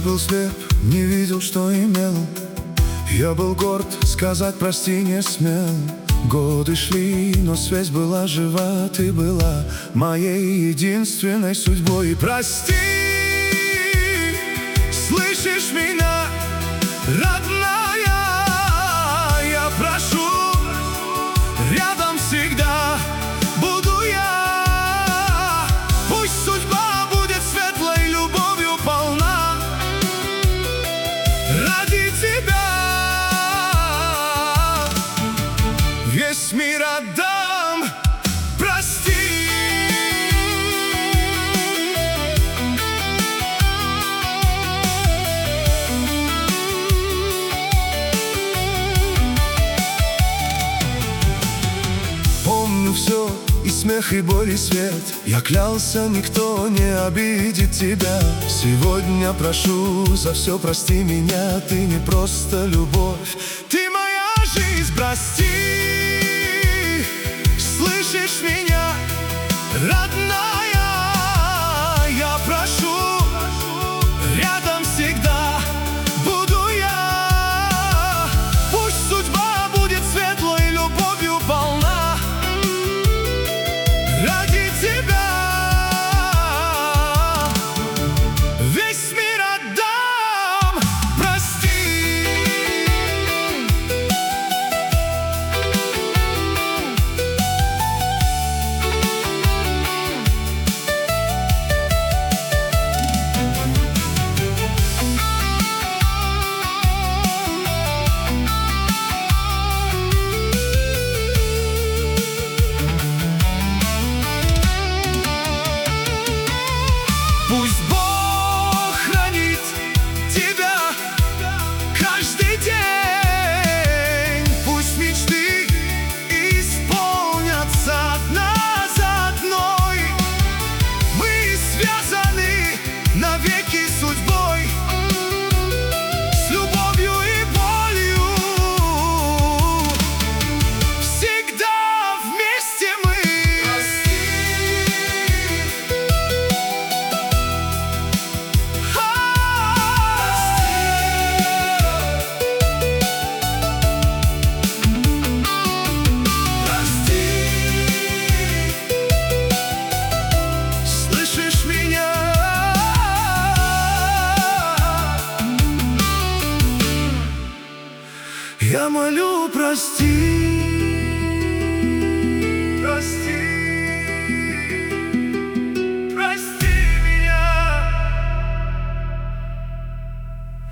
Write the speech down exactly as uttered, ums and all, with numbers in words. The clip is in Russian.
был слеп, не видел, что имел. Я был горд, сказать прости не смел. Годы шли, но связь была жива. Ты была моей единственной судьбой. И прости, слышишь меня, родная? Я прошу, рядом всегда буду я. Пусть судьба будет светлой, любовью полна. Ради тебя весь мир отдам, прости. Помню все, и смех, и боль, и свет. Я клялся, никто не обидит тебя. Сегодня прошу, за все прости меня. Ты не просто любовь, ты моя жизнь, прости. Слышишь меня, родная? Я прошу, рядом всегда буду я. Пусть судьба будет светлой, любовью полна. Ради тебя весь мир отдам, прости. Пусть Бог хранит тебя каждый день. Пусть мечты исполнятся одна за одной. Мы связаны навеки судьбой, с любовью и болью. Всегда вместе мы. Я молю, прости, прости.